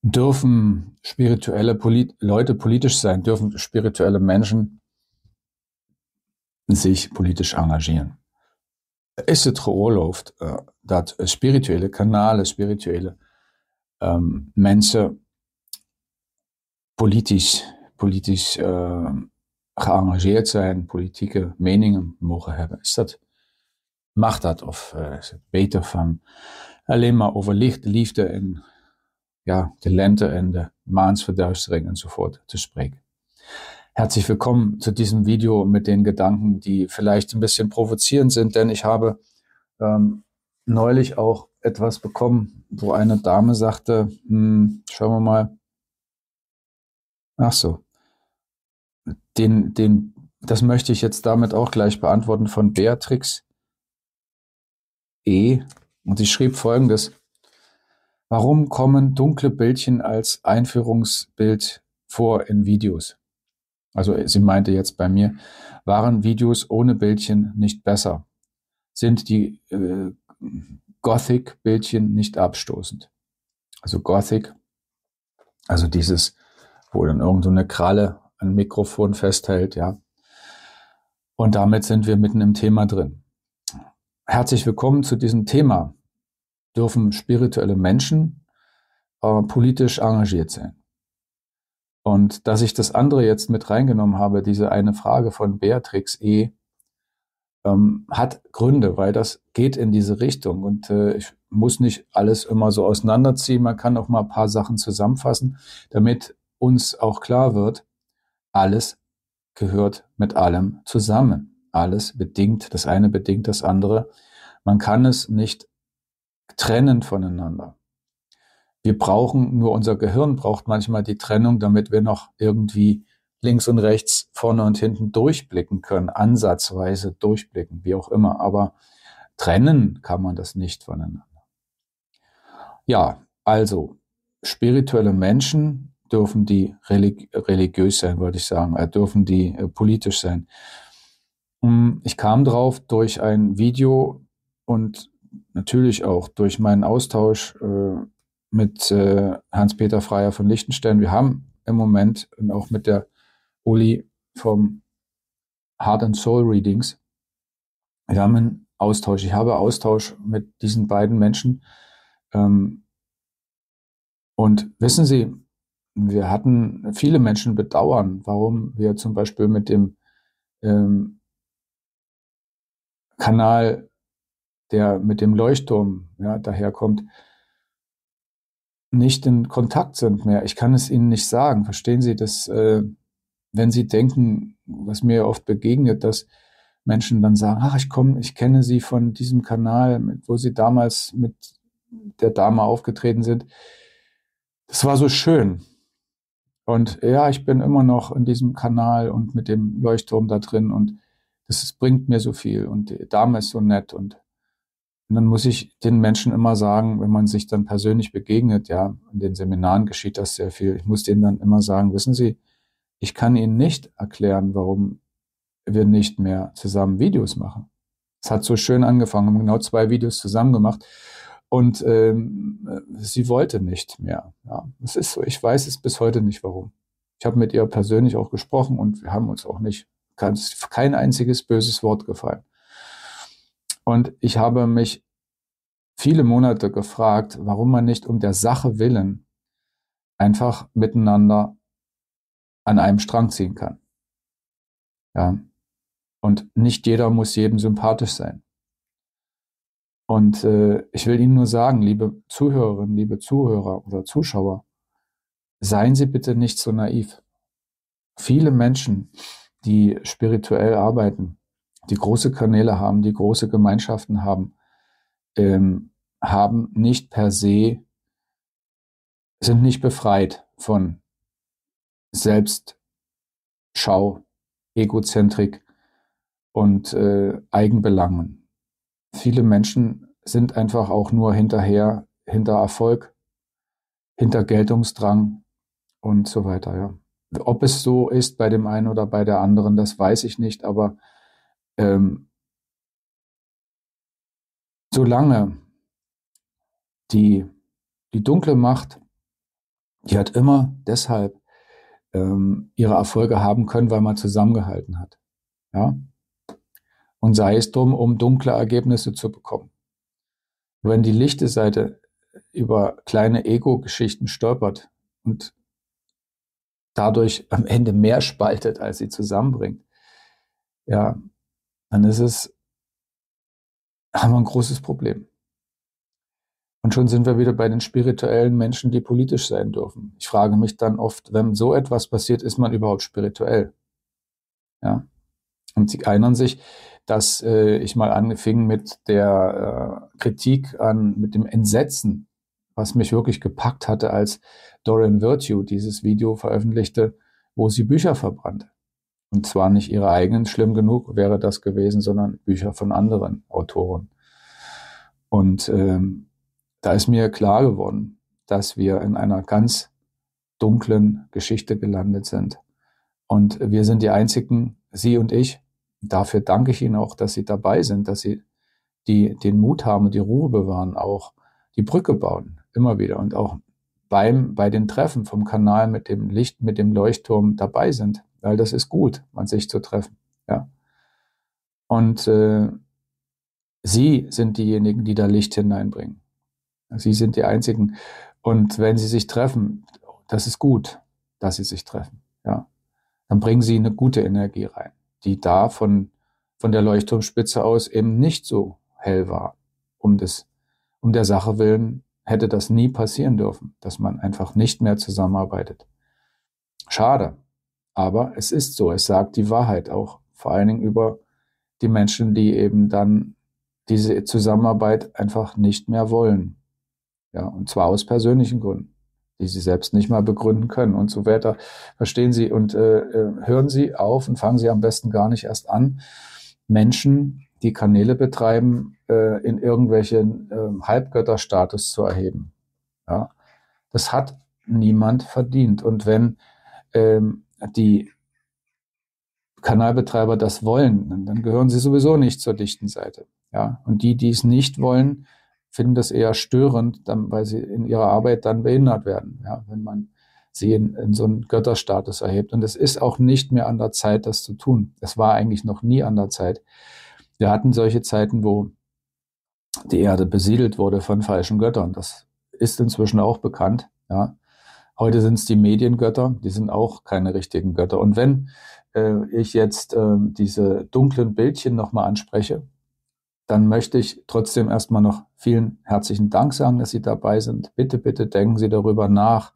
Dürfen spirituelle Leute politisch sein? Dürfen spirituelle Menschen zich politisch engageren? Is het geoorloofd dat spirituele kanalen, spirituele mensen politisch geëngageerd zijn, politieke meningen mogen hebben? Mag dat? Of is het beter van alleen maar over liefde en de Lente en de Maansverduistering enzovoort te spreken? Herzlich willkommen zu diesem Video mit den Gedanken, die vielleicht ein bisschen provozierend sind, denn ich habe neulich auch etwas bekommen, wo eine Dame sagte, schauen wir mal, ach so, das möchte ich jetzt damit auch gleich beantworten, von Beatrix E. Und sie schrieb Folgendes: Warum kommen dunkle Bildchen als Einführungsbild vor in Videos? Also sie meinte jetzt bei mir, waren Videos ohne Bildchen nicht besser? Sind die Gothic-Bildchen nicht abstoßend? Also Gothic, also dieses, wo dann irgend so eine Kralle ein Mikrofon festhält, ja. Und damit sind wir mitten im Thema drin. Herzlich willkommen zu diesem Thema. Dürfen spirituelle Menschen politisch engagiert sein? Und dass ich das andere jetzt mit reingenommen habe, diese eine Frage von Beatrix E., hat Gründe, weil das geht in diese Richtung. Und ich muss nicht alles immer so auseinanderziehen. Man kann auch mal ein paar Sachen zusammenfassen, damit uns auch klar wird, alles gehört mit allem zusammen. Alles bedingt, das eine bedingt das andere. Man kann es nicht trennen voneinander. Wir brauchen, nur unser Gehirn braucht manchmal die Trennung, damit wir noch irgendwie links und rechts, vorne und hinten durchblicken können, ansatzweise durchblicken, wie auch immer. Aber trennen kann man das nicht voneinander. Ja, also spirituelle Menschen dürfen die religiös sein, würde ich sagen, dürfen die politisch sein. Ich kam drauf durch ein Video und natürlich auch durch meinen Austausch mit Hans-Peter Freier von Liechtenstein. Wir haben im Moment und auch mit der Uli vom Heart and Soul Readings, wir haben einen Austausch. Ich habe Austausch mit diesen beiden Menschen. Und wissen Sie, wir hatten viele Menschen bedauern, warum wir zum Beispiel mit dem Kanal, der mit dem Leuchtturm daherkommt, nicht in Kontakt sind mehr. Ich kann es Ihnen nicht sagen. Verstehen Sie, dass wenn Sie denken, was mir oft begegnet, dass Menschen dann sagen, ach, ich kenne Sie von diesem Kanal, wo Sie damals mit der Dame aufgetreten sind. Das war so schön. Und ja, ich bin immer noch in diesem Kanal und mit dem Leuchtturm da drin und das bringt mir so viel und die Dame ist so nett und dann muss ich den Menschen immer sagen, wenn man sich dann persönlich begegnet, ja, in den Seminaren geschieht das sehr viel, ich muss denen dann immer sagen, wissen Sie, ich kann Ihnen nicht erklären, warum wir nicht mehr zusammen Videos machen. Es hat so schön angefangen, wir haben genau 2 Videos zusammen gemacht und sie wollte nicht mehr. Ja, es ist so, ich weiß es bis heute nicht, warum. Ich habe mit ihr persönlich auch gesprochen und wir haben uns auch nicht, kein einziges böses Wort gefallen. Und ich habe mich viele Monate gefragt, warum man nicht um der Sache willen einfach miteinander an einem Strang ziehen kann. Ja. Und nicht jeder muss jedem sympathisch sein. Und ich will Ihnen nur sagen, liebe Zuhörerinnen, liebe Zuhörer oder Zuschauer, seien Sie bitte nicht so naiv. Viele Menschen, die spirituell arbeiten, die große Kanäle haben, die große Gemeinschaften haben, haben nicht per se, sind nicht befreit von Selbstschau, Egozentrik und Eigenbelangen. Viele Menschen sind einfach auch nur hinter Erfolg, hinter Geltungsdrang und so weiter. Ja. Ob es so ist bei dem einen oder bei der anderen, das weiß ich nicht, aber solange die dunkle Macht die hat immer deshalb ihre Erfolge haben können, weil man zusammengehalten hat. Ja? Und sei es drum, um dunkle Ergebnisse zu bekommen. Wenn die lichte Seite über kleine Ego-Geschichten stolpert und dadurch am Ende mehr spaltet, als sie zusammenbringt, ja, dann haben wir ein großes Problem. Und schon sind wir wieder bei den spirituellen Menschen, die politisch sein dürfen. Ich frage mich dann oft, wenn so etwas passiert, ist man überhaupt spirituell? Ja. Und sie erinnern sich, dass ich mal anfing mit der Kritik mit dem Entsetzen, was mich wirklich gepackt hatte, als Dorian Virtue dieses Video veröffentlichte, wo sie Bücher verbrannte. Und zwar nicht ihre eigenen, schlimm genug wäre das gewesen, sondern Bücher von anderen Autoren. Und da ist mir klar geworden, dass wir in einer ganz dunklen Geschichte gelandet sind. Und wir sind die Einzigen, Sie und ich. Dafür danke ich Ihnen auch, dass Sie dabei sind, dass Sie den Mut haben und die Ruhe bewahren, auch die Brücke bauen, immer wieder. Und auch bei den Treffen vom Kanal mit dem Licht, mit dem Leuchtturm dabei sind. Weil das ist gut, man sich zu treffen. Ja. Und Sie sind diejenigen, die da Licht hineinbringen. Sie sind die Einzigen. Und wenn Sie sich treffen, das ist gut, dass Sie sich treffen. Ja. Dann bringen Sie eine gute Energie rein, die da von der Leuchtturmspitze aus eben nicht so hell war. Um der Sache willen hätte das nie passieren dürfen, dass man einfach nicht mehr zusammenarbeitet. Schade, aber es ist so, es sagt die Wahrheit auch, vor allen Dingen über die Menschen, die eben dann diese Zusammenarbeit einfach nicht mehr wollen. Ja, und zwar aus persönlichen Gründen, die sie selbst nicht mal begründen können und so weiter. Verstehen Sie und hören Sie auf und fangen Sie am besten gar nicht erst an, Menschen, die Kanäle betreiben, in irgendwelchen Halbgötterstatus zu erheben. Ja, das hat niemand verdient. Und wenn die Kanalbetreiber das wollen, dann gehören sie sowieso nicht zur dichten Seite. Ja, und die es nicht wollen, finden das eher störend, weil sie in ihrer Arbeit dann behindert werden, ja, wenn man sie in so einen Götterstatus erhebt. Und es ist auch nicht mehr an der Zeit, das zu tun. Es war eigentlich noch nie an der Zeit. Wir hatten solche Zeiten, wo die Erde besiedelt wurde von falschen Göttern. Das ist inzwischen auch bekannt. Ja. Heute sind es die Mediengötter, die sind auch keine richtigen Götter. Und wenn ich jetzt diese dunklen Bildchen nochmal anspreche, dann möchte ich trotzdem erstmal noch vielen herzlichen Dank sagen, dass Sie dabei sind. Bitte, bitte denken Sie darüber nach.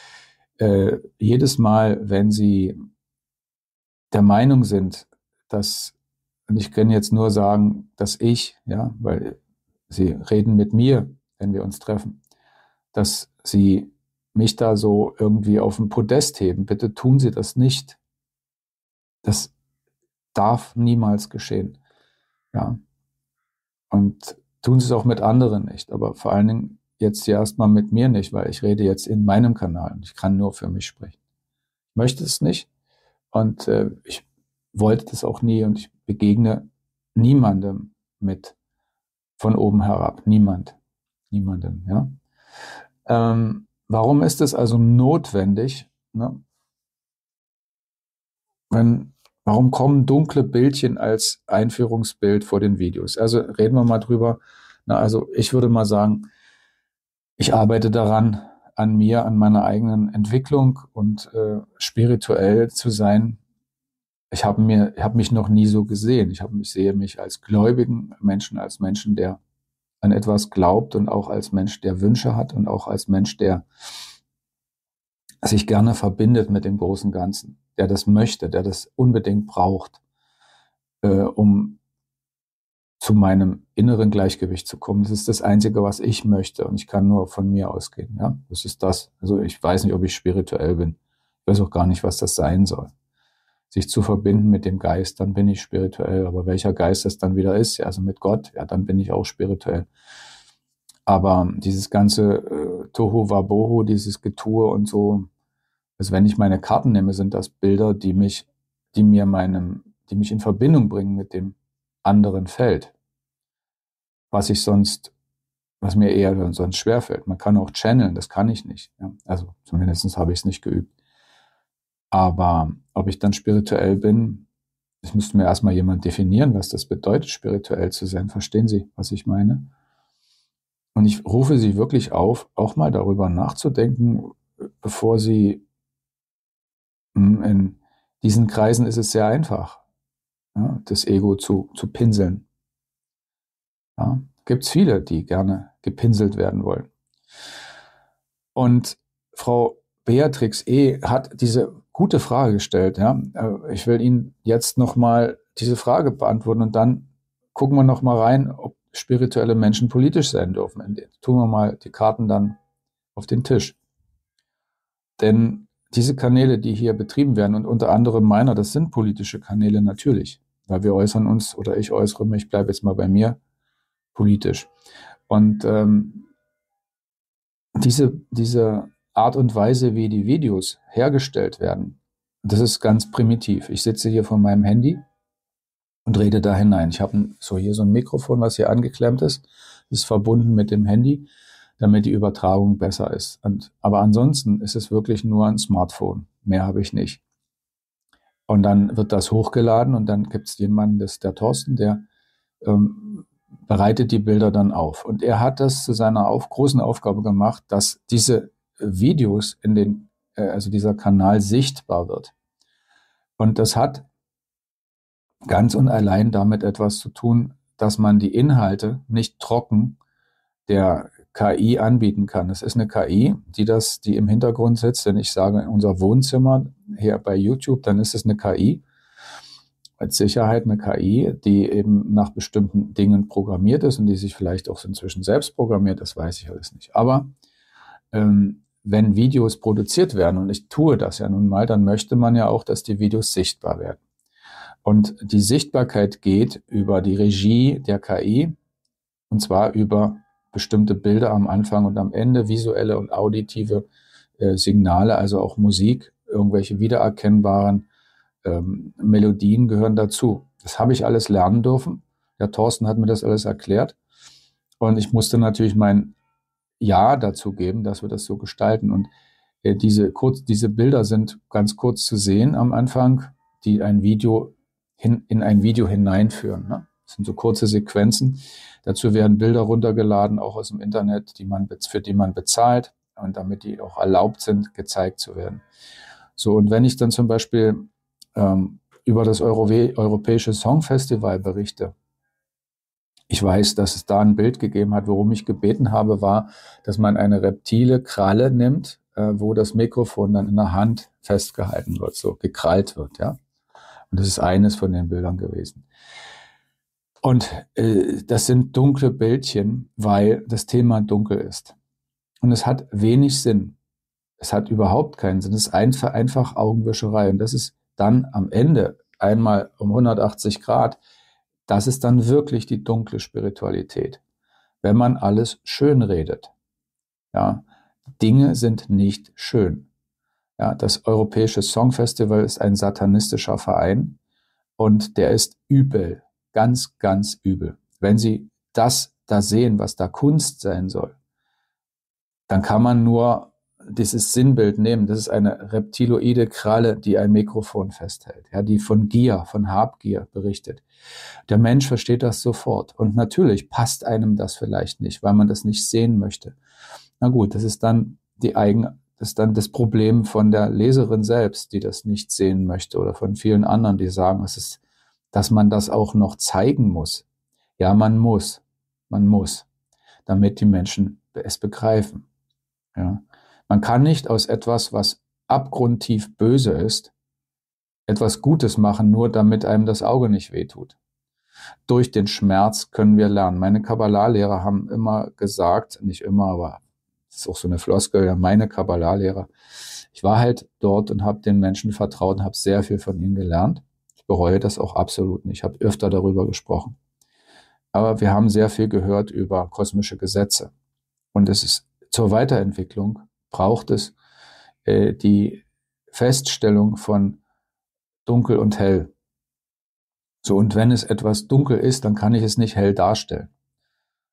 Jedes Mal, wenn Sie der Meinung sind, dass, und ich kann jetzt nur sagen, dass ich, ja, weil Sie reden mit mir, wenn wir uns treffen, dass Sie mich da so irgendwie auf den Podest heben. Bitte tun Sie das nicht. Das darf niemals geschehen. Ja. Und tun Sie es auch mit anderen nicht. Aber vor allen Dingen jetzt hier erstmal mit mir nicht, weil ich rede jetzt in meinem Kanal und ich kann nur für mich sprechen. Ich möchte es nicht und ich wollte das auch nie und ich begegne niemandem mit von oben herab. Niemandem, ja. Warum ist es also notwendig, ne? Warum kommen dunkle Bildchen als Einführungsbild vor den Videos? Also reden wir mal drüber. Na, also ich würde mal sagen, ich arbeite daran, an mir, an meiner eigenen Entwicklung und spirituell zu sein. Ich habe mich noch nie so gesehen. Sehe mich als gläubigen Menschen, als Menschen, der an etwas glaubt und auch als Mensch, der Wünsche hat und auch als Mensch, der sich gerne verbindet mit dem großen Ganzen, der das möchte, der das unbedingt braucht, um zu meinem inneren Gleichgewicht zu kommen. Das ist das Einzige, was ich möchte und ich kann nur von mir ausgehen. Ja, das ist das. Also ich weiß nicht, ob ich spirituell bin. Ich weiß auch gar nicht, was das sein soll. Sich zu verbinden mit dem Geist, dann bin ich spirituell. Aber welcher Geist das dann wieder ist, ja, also mit Gott, ja, dann bin ich auch spirituell. Aber dieses ganze Tohu Wabohu, dieses Getue und so, also wenn ich meine Karten nehme, sind das Bilder, die mich in Verbindung bringen mit dem anderen Feld, was ich sonst was mir eher sonst schwerfällt. Man kann auch channeln, das kann ich nicht. Ja? Also zumindest habe ich es nicht geübt. Aber ob ich dann spirituell bin, das müsste mir erstmal jemand definieren, was das bedeutet, spirituell zu sein. Verstehen Sie, was ich meine? Und ich rufe Sie wirklich auf, auch mal darüber nachzudenken, bevor Sie in diesen Kreisen ist es sehr einfach, ja, das Ego zu pinseln. Ja, gibt es viele, die gerne gepinselt werden wollen. Und Frau Beatrix E. hat diese gute Frage gestellt. Ja? Ich will Ihnen jetzt nochmal diese Frage beantworten und dann gucken wir nochmal rein, ob spirituelle Menschen politisch sein dürfen. Tun wir mal die Karten dann auf den Tisch. Denn diese Kanäle, die hier betrieben werden und unter anderem meiner, das sind politische Kanäle natürlich, weil wir äußern uns oder ich äußere mich, ich bleibe jetzt mal bei mir, politisch. Und diese Art und Weise, wie die Videos hergestellt werden, das ist ganz primitiv. Ich sitze hier vor meinem Handy und rede da hinein. Ich habe hier so ein Mikrofon, was hier angeklemmt ist. Das ist verbunden mit dem Handy, damit die Übertragung besser ist. Aber ansonsten ist es wirklich nur ein Smartphone. Mehr habe ich nicht. Und dann wird das hochgeladen und dann gibt es jemanden, das ist der Thorsten, der bereitet die Bilder dann auf. Und er hat das zu seiner großen Aufgabe gemacht, dass diese Videos also dieser Kanal sichtbar wird. Und das hat ganz und allein damit etwas zu tun, dass man die Inhalte nicht trocken der KI anbieten kann. Es ist eine KI, die im Hintergrund sitzt. Wenn ich sage, in unser Wohnzimmer hier bei YouTube, dann ist es eine KI. Mit Sicherheit eine KI, die eben nach bestimmten Dingen programmiert ist und die sich vielleicht auch inzwischen selbst programmiert, das weiß ich alles nicht. Aber wenn Videos produziert werden, und ich tue das ja nun mal, dann möchte man ja auch, dass die Videos sichtbar werden. Und die Sichtbarkeit geht über die Regie der KI, und zwar über bestimmte Bilder am Anfang und am Ende, visuelle und auditive Signale, also auch Musik, irgendwelche wiedererkennbaren Melodien gehören dazu. Das habe ich alles lernen dürfen. Der Thorsten hat mir das alles erklärt. Und ich musste natürlich mein Ja dazu geben, dass wir das so gestalten. Und diese Bilder sind ganz kurz zu sehen am Anfang, die in ein Video hineinführen. Ne? Das sind so kurze Sequenzen. Dazu werden Bilder runtergeladen, auch aus dem Internet, für die man bezahlt und damit die auch erlaubt sind, gezeigt zu werden. So, und wenn ich dann zum Beispiel über das Europäische Songfestival berichte, ich weiß, dass es da ein Bild gegeben hat, worum ich gebeten habe, war, dass man eine reptile Kralle nimmt, wo das Mikrofon dann in der Hand festgehalten wird, so gekrallt wird, ja. Und das ist eines von den Bildern gewesen. Und das sind dunkle Bildchen, weil das Thema dunkel ist. Und es hat wenig Sinn. Es hat überhaupt keinen Sinn. Es ist einfach Augenwischerei. Und das ist dann am Ende einmal um 180 Grad, das ist dann wirklich die dunkle Spiritualität. Wenn man alles schön redet. Ja, Dinge sind nicht schön. Ja, das Europäische Songfestival ist ein satanistischer Verein und der ist übel. Ganz, ganz übel. Wenn Sie das da sehen, was da Kunst sein soll, dann kann man nur dieses Sinnbild nehmen. Das ist eine reptiloide Kralle, die ein Mikrofon festhält, ja, die von Gier, von Habgier berichtet. Der Mensch versteht das sofort. Und natürlich passt einem das vielleicht nicht, weil man das nicht sehen möchte. Na gut, das ist dann das Problem von der Leserin selbst, die das nicht sehen möchte, oder von vielen anderen, die sagen, dass man das auch noch zeigen muss. Ja, man muss, damit die Menschen es begreifen. Ja. Man kann nicht aus etwas, was abgrundtief böse ist, etwas Gutes machen, nur damit einem das Auge nicht wehtut. Durch den Schmerz können wir lernen. Meine Kabbalah-Lehrer haben immer gesagt, nicht immer, aber das ist auch so eine Floskel, ja, meine Kabbalah-Lehrer. Ich war halt dort und habe den Menschen vertraut und habe sehr viel von ihnen gelernt. Ich bereue das auch absolut nicht. Ich habe öfter darüber gesprochen. Aber wir haben sehr viel gehört über kosmische Gesetze. Und es ist zur Weiterentwicklung braucht es die Feststellung von dunkel und hell. So, und wenn es etwas dunkel ist, dann kann ich es nicht hell darstellen.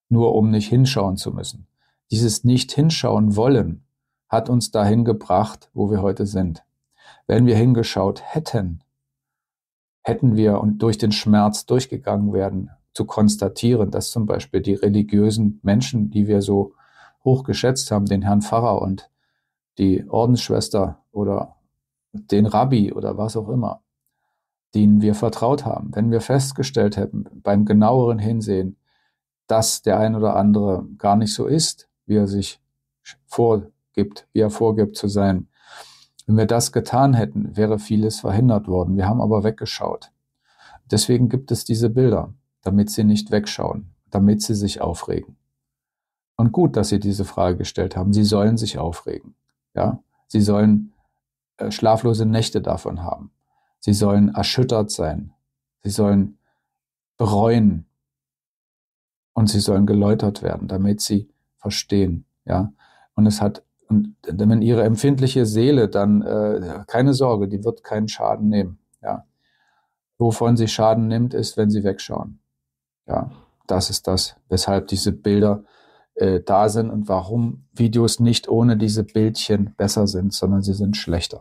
nur um nicht hinschauen zu müssen. Dieses nicht hinschauen wollen hat uns dahin gebracht, wo wir heute sind. Wenn wir hingeschaut hätten, hätten wir und durch den Schmerz durchgegangen werden, zu konstatieren, dass zum Beispiel die religiösen Menschen, die wir so hoch geschätzt haben, den Herrn Pfarrer und die Ordensschwester oder den Rabbi oder was auch immer, denen wir vertraut haben, wenn wir festgestellt hätten, beim genaueren Hinsehen, dass der ein oder andere gar nicht so ist, wie er sich vorgibt, wie er vorgibt zu sein. Wenn wir das getan hätten, wäre vieles verhindert worden. Wir haben aber weggeschaut. Deswegen gibt es diese Bilder, damit sie nicht wegschauen, damit sie sich aufregen. Und gut, dass Sie diese Frage gestellt haben. Sie sollen sich aufregen. Ja? Sie sollen schlaflose Nächte davon haben. Sie sollen erschüttert sein. Sie sollen bereuen. Und sie sollen geläutert werden, damit sie verstehen. Ja? Und wenn ihre empfindliche Seele dann, keine Sorge, die wird keinen Schaden nehmen. Ja? Wovon sie Schaden nimmt, ist, wenn sie wegschauen. Ja, das ist das, weshalb diese Bilder da sind und warum Videos nicht ohne diese Bildchen besser sind, sondern sie sind schlechter.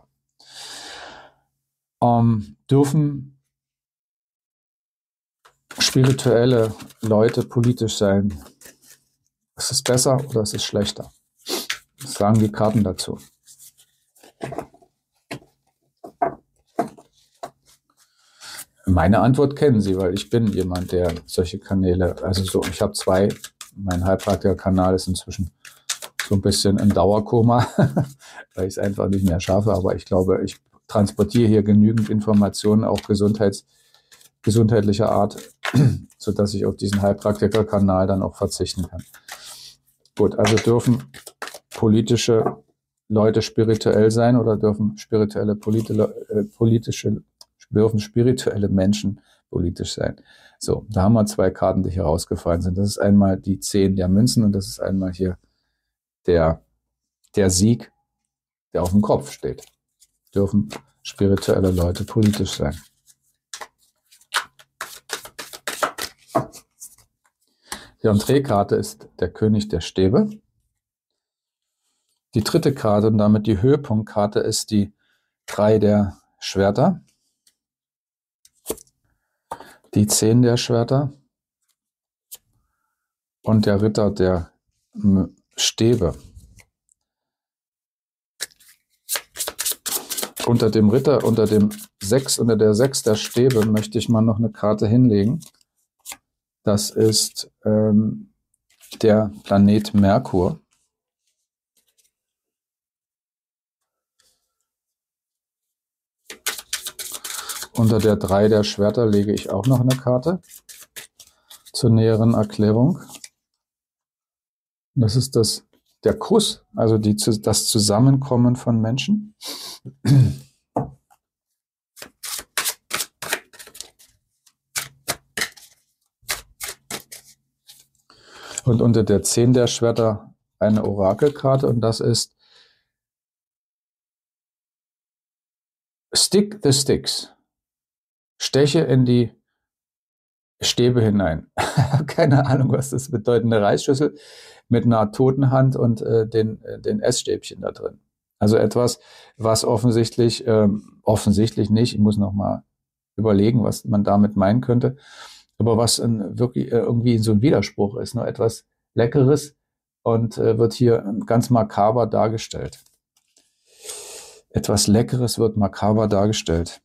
Dürfen spirituelle Leute politisch sein? Ist es besser oder ist es schlechter? Was sagen die Karten dazu? Meine Antwort kennen Sie, weil ich bin jemand, der solche Kanäle, also so, ich habe zwei, mein Heilpraktiker-Kanal ist inzwischen so ein bisschen im Dauerkoma, weil ich es einfach nicht mehr schaffe, aber ich glaube, ich transportiere hier genügend Informationen, auch gesundheitlicher Art, sodass ich auf diesen Heilpraktiker-Kanal dann auch verzichten kann. Gut, also dürfen politische Leute spirituell sein oder dürfen spirituelle Menschen politisch sein? So, da haben wir zwei Karten, die hier rausgefallen sind. Das ist einmal die 10 der Münzen und das ist einmal hier der Sieg, der auf dem Kopf steht. Dürfen spirituelle Leute politisch sein? Die Entreekarte ist der König der Stäbe. Die dritte Karte und damit die Höhepunktkarte ist die 3 der Schwerter. Die 10 der Schwerter und der Ritter der Stäbe. Unter dem Ritter, unter der 6 der Stäbe möchte ich mal noch eine Karte hinlegen. Das ist der Planet Merkur. Unter der 3 der Schwerter lege ich auch noch eine Karte zur näheren Erklärung. Das ist der Kuss, also das Zusammenkommen von Menschen. Und unter der 10 der Schwerter eine Orakelkarte und das ist Stick the Sticks. Steche in die Stäbe hinein. Keine Ahnung, was das bedeutet. Eine Reisschüssel mit einer toten Hand und den Essstäbchen da drin. Also etwas, was offensichtlich nicht, ich muss noch mal überlegen, was man damit meinen könnte, aber was wirklich irgendwie so ein Widerspruch ist. Nur etwas Leckeres und wird hier ganz makaber dargestellt. Etwas Leckeres wird makaber dargestellt.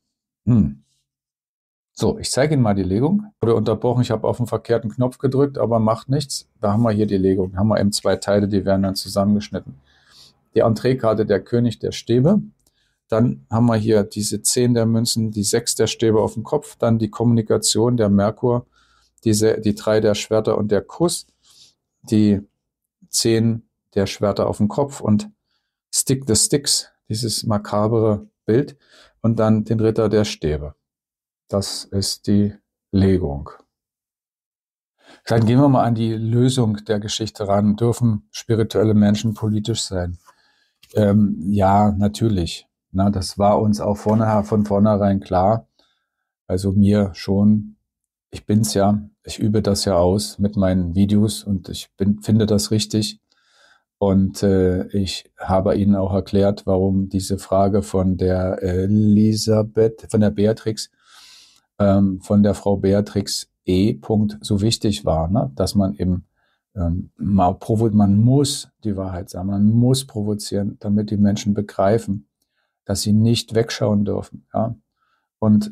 So, ich zeige Ihnen mal die Legung. Wurde unterbrochen, ich habe auf den verkehrten Knopf gedrückt, aber macht nichts. Da haben wir hier die Legung. Da haben wir eben 2 Teile, die werden dann zusammengeschnitten. Die Entreekarte der König der Stäbe. Dann haben wir hier diese 10 der Münzen, die 6 der Stäbe auf dem Kopf. Dann die Kommunikation der Merkur, die 3 der Schwerter und der Kuss. Die 10 der Schwerter auf dem Kopf und Stick the Sticks, dieses makabere Bild. Und dann den Ritter der Stäbe. Das ist die Legung. Dann gehen wir mal an die Lösung der Geschichte ran. Dürfen spirituelle Menschen politisch sein? Ja, natürlich. Na, das war uns auch von vornherein klar. Also mir schon ich bin's ja, ich übe das ja aus mit meinen Videos und finde das richtig. Und ich habe Ihnen auch erklärt, warum diese Frage von der Elisabeth, von der Beatrix, von der Frau Beatrix E. so wichtig war, ne? Dass man eben man muss die Wahrheit sagen, man muss provozieren, damit die Menschen begreifen, dass sie nicht wegschauen dürfen. Ja? Und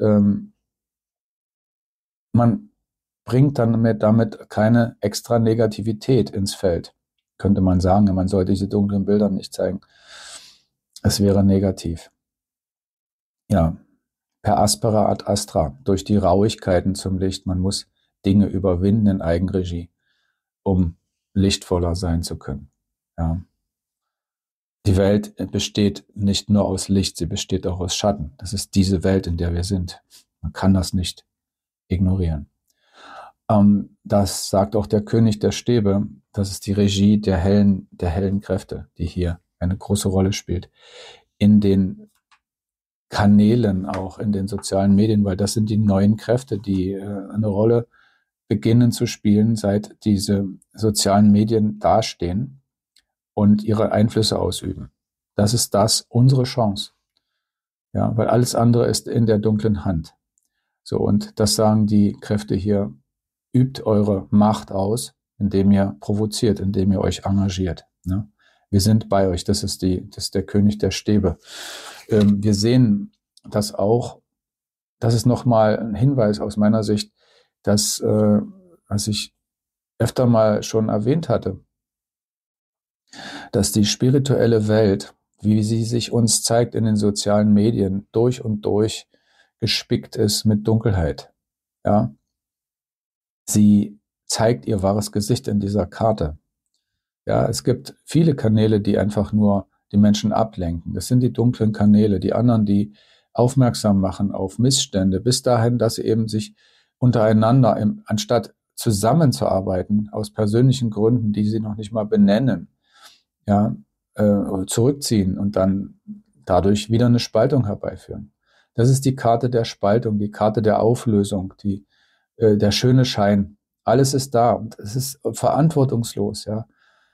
man bringt dann damit keine extra Negativität ins Feld. Könnte man sagen, man sollte diese dunklen Bilder nicht zeigen. Es wäre negativ. Ja, per aspera ad astra, durch die Rauigkeiten zum Licht. Man muss Dinge überwinden in Eigenregie, um lichtvoller sein zu können. Ja. Die Welt besteht nicht nur aus Licht, sie besteht auch aus Schatten. Das ist diese Welt, in der wir sind. Man kann das nicht ignorieren. Das sagt auch der König der Stäbe. Das ist die Regie der hellen Kräfte, die hier eine große Rolle spielt. In den Kanälen, auch in den sozialen Medien, weil das sind die neuen Kräfte, die eine Rolle beginnen zu spielen, seit diese sozialen Medien dastehen und ihre Einflüsse ausüben. Das ist unsere Chance. Ja, weil alles andere ist in der dunklen Hand. So, und das sagen die Kräfte hier: Übt eure Macht aus, indem ihr provoziert, indem ihr euch engagiert. Ne? Wir sind bei euch, das ist der König der Stäbe. Wir sehen das auch, das ist nochmal ein Hinweis aus meiner Sicht, dass, was ich öfter mal schon erwähnt hatte, dass die spirituelle Welt, wie sie sich uns zeigt in den sozialen Medien, durch und durch gespickt ist mit Dunkelheit. Ja? Sie zeigt ihr wahres Gesicht in dieser Karte. Ja, es gibt viele Kanäle, die einfach nur die Menschen ablenken. Das sind die dunklen Kanäle. Die anderen, die aufmerksam machen auf Missstände, bis dahin, dass sie eben sich untereinander, anstatt zusammenzuarbeiten, aus persönlichen Gründen, die sie noch nicht mal benennen, ja, zurückziehen und dann dadurch wieder eine Spaltung herbeiführen. Das ist die Karte der Spaltung, die Karte der Auflösung, der schöne Schein. Alles ist da und es ist verantwortungslos, ja.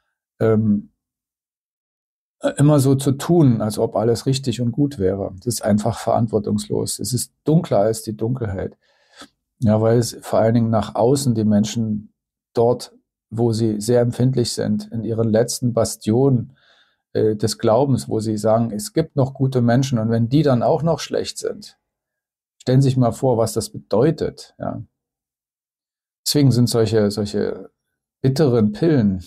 Immer so zu tun, als ob alles richtig und gut wäre. Das ist einfach verantwortungslos. Es ist dunkler als die Dunkelheit. Ja, weil es vor allen Dingen nach außen die Menschen dort, wo sie sehr empfindlich sind, in ihren letzten Bastionen des Glaubens, wo sie sagen, es gibt noch gute Menschen und wenn die dann auch noch schlecht sind, stellen Sie sich mal vor, was das bedeutet. Ja. Deswegen sind solche bitteren Pillen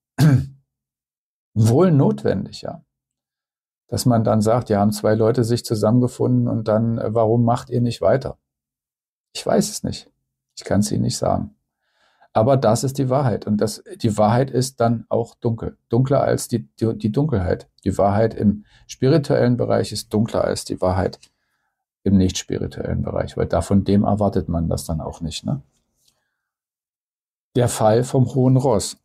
wohl notwendig, ja. Dass man dann sagt, ja, haben zwei Leute sich zusammengefunden und dann, warum macht ihr nicht weiter? Ich weiß es nicht. Ich kann es Ihnen nicht sagen. Aber das ist die Wahrheit. Und die Wahrheit ist dann auch dunkel. Dunkler als die Dunkelheit. Die Wahrheit im spirituellen Bereich ist dunkler als die Wahrheit im nicht spirituellen Bereich, weil von dem erwartet man das dann auch nicht. Ne? Der Fall vom Hohen Ross.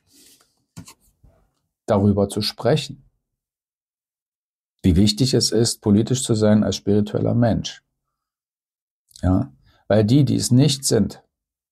Darüber zu sprechen, wie wichtig es ist, politisch zu sein als spiritueller Mensch. Ja, weil die es nicht sind,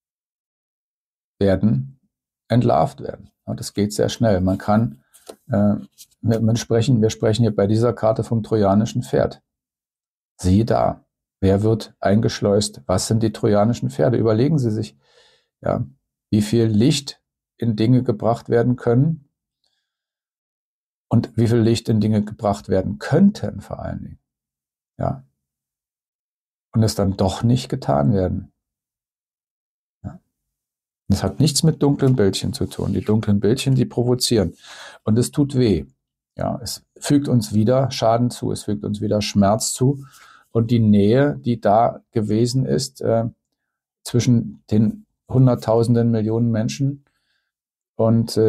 werden entlarvt werden. Und das geht sehr schnell. Man kann, wir sprechen hier bei dieser Karte vom trojanischen Pferd. Siehe da, wer wird eingeschleust? Was sind die trojanischen Pferde? Überlegen Sie sich, ja, wie viel Licht in Dinge gebracht werden können und wie viel Licht in Dinge gebracht werden könnten, vor allen Dingen. Ja. Und es dann doch nicht getan werden. Ja. Das hat nichts mit dunklen Bildchen zu tun. Die dunklen Bildchen, die provozieren. Und es tut weh. Ja, es fügt uns wieder Schaden zu, es fügt uns wieder Schmerz zu. Und die Nähe, die da gewesen ist, zwischen den Hunderttausenden, Millionen Menschen und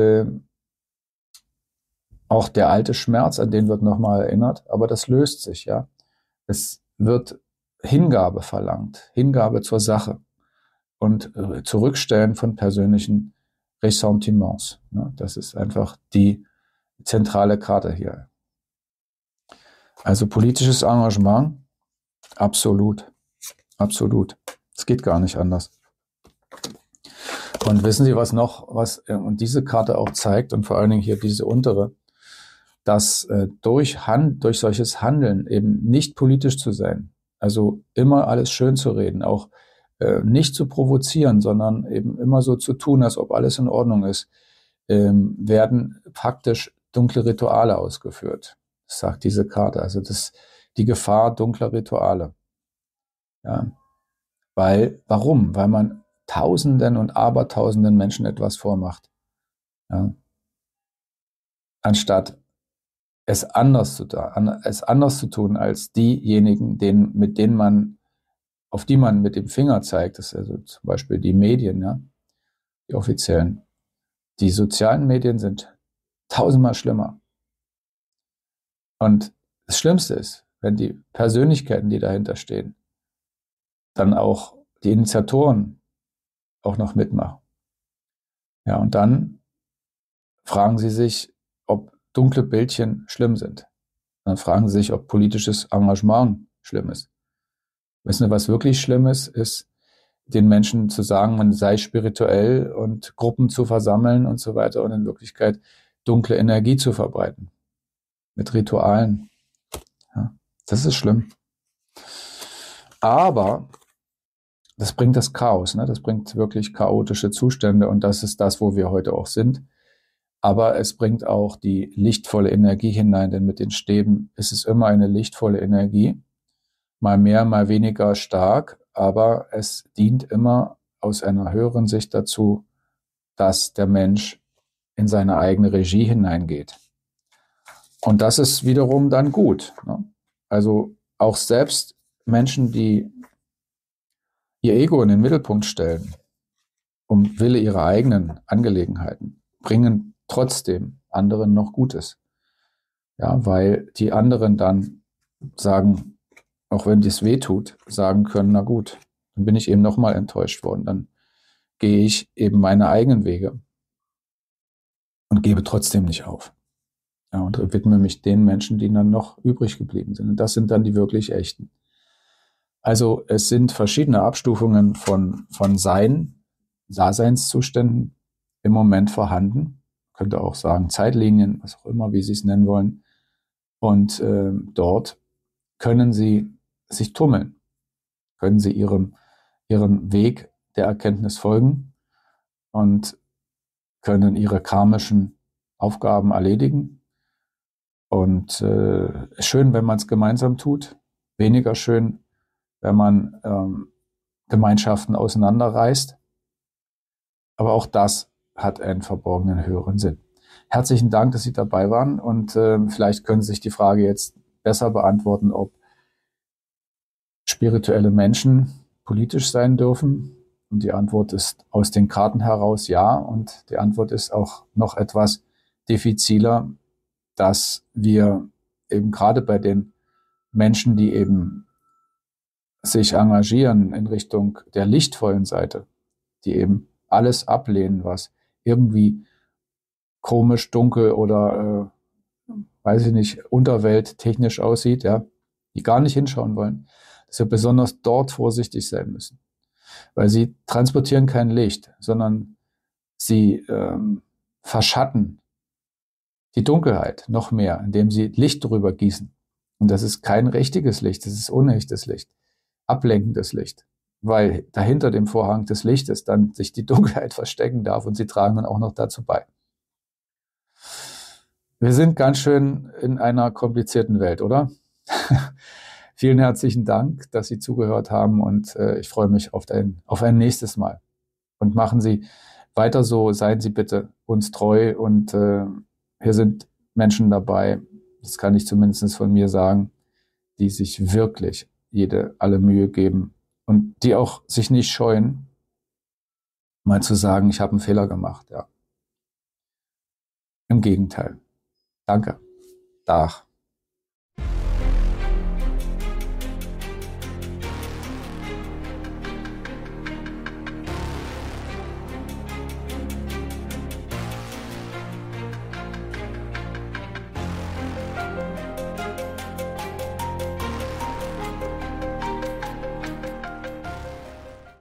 auch der alte Schmerz, an den wird nochmal erinnert, aber das löst sich, ja. Es wird Hingabe verlangt, Hingabe zur Sache und Zurückstellen von persönlichen Ressentiments. Ne? Das ist einfach die zentrale Karte hier. Also politisches Engagement, absolut, absolut. Es geht gar nicht anders. Und wissen Sie, was noch, und diese Karte auch zeigt, und vor allen Dingen hier diese untere, dass durch solches Handeln eben nicht politisch zu sein, also immer alles schön zu reden, auch nicht zu provozieren, sondern eben immer so zu tun, als ob alles in Ordnung ist, werden praktisch dunkle Rituale ausgeführt. Das sagt diese Karte. Also die Gefahr dunkler Rituale. Ja. Warum? Weil man Tausenden und Abertausenden Menschen etwas vormacht. Ja. Anstatt es anders zu tun als diejenigen, auf die man mit dem Finger zeigt. Das ist also zum Beispiel die Medien, ja, die offiziellen. Die sozialen Medien sind tausendmal schlimmer. Und das Schlimmste ist, wenn die Persönlichkeiten, die dahinter stehen, dann auch die Initiatoren auch noch mitmachen. Ja, und dann fragen sie sich, ob dunkle Bildchen schlimm sind. Dann fragen sie sich, ob politisches Engagement schlimm ist. Wissen Sie, was wirklich schlimm ist, den Menschen zu sagen, man sei spirituell und Gruppen zu versammeln und so weiter und in Wirklichkeit dunkle Energie zu verbreiten. Mit Ritualen. Ja, das ist schlimm. Aber das bringt das Chaos, ne? Das bringt wirklich chaotische Zustände und das ist das, wo wir heute auch sind. Aber es bringt auch die lichtvolle Energie hinein, denn mit den Stäben ist es immer eine lichtvolle Energie. Mal mehr, mal weniger stark, aber es dient immer aus einer höheren Sicht dazu, dass der Mensch in seine eigene Regie hineingeht. Und das ist wiederum dann gut, ne? Also auch selbst Menschen, die ihr Ego in den Mittelpunkt stellen, um Wille ihrer eigenen Angelegenheiten, bringen trotzdem anderen noch Gutes. Ja, weil die anderen dann sagen, auch wenn dies weh tut, sagen können, na gut, dann bin ich eben nochmal enttäuscht worden. Dann gehe ich eben meine eigenen Wege und gebe trotzdem nicht auf. Ja, und widme mich den Menschen, die dann noch übrig geblieben sind. Und das sind dann die wirklich echten. Also es sind verschiedene Abstufungen von Daseinszuständen im Moment vorhanden. Man könnte auch sagen Zeitlinien, was auch immer, wie Sie es nennen wollen. Und dort können Sie sich tummeln, können Sie ihrem Weg der Erkenntnis folgen und können ihre karmischen Aufgaben erledigen. Und schön, wenn man es gemeinsam tut, weniger schön, wenn man Gemeinschaften auseinanderreißt. Aber auch das hat einen verborgenen höheren Sinn. Herzlichen Dank, dass Sie dabei waren und vielleicht können Sie sich die Frage jetzt besser beantworten, ob spirituelle Menschen politisch sein dürfen. Und die Antwort ist aus den Karten heraus ja. Und die Antwort ist auch noch etwas diffiziler, dass wir eben gerade bei den Menschen, die eben sich engagieren in Richtung der lichtvollen Seite, die eben alles ablehnen, was irgendwie komisch, dunkel oder, weiß ich nicht, unterwelttechnisch aussieht, ja, die gar nicht hinschauen wollen, dass wir besonders dort vorsichtig sein müssen. Weil sie transportieren kein Licht, sondern sie verschatten die Dunkelheit noch mehr, indem sie Licht drüber gießen. Und das ist kein richtiges Licht, das ist unechtes Licht, ablenkendes Licht. Weil dahinter dem Vorhang des Lichtes dann sich die Dunkelheit verstecken darf und sie tragen dann auch noch dazu bei. Wir sind ganz schön in einer komplizierten Welt, oder? Vielen herzlichen Dank, dass Sie zugehört haben und ich freue mich auf ein nächstes Mal. Und machen Sie weiter so, seien Sie bitte uns treu und hier sind Menschen dabei, das kann ich zumindest von mir sagen, die sich wirklich alle Mühe geben und die auch sich nicht scheuen, mal zu sagen, ich habe einen Fehler gemacht. Ja. Im Gegenteil. Danke. Dag.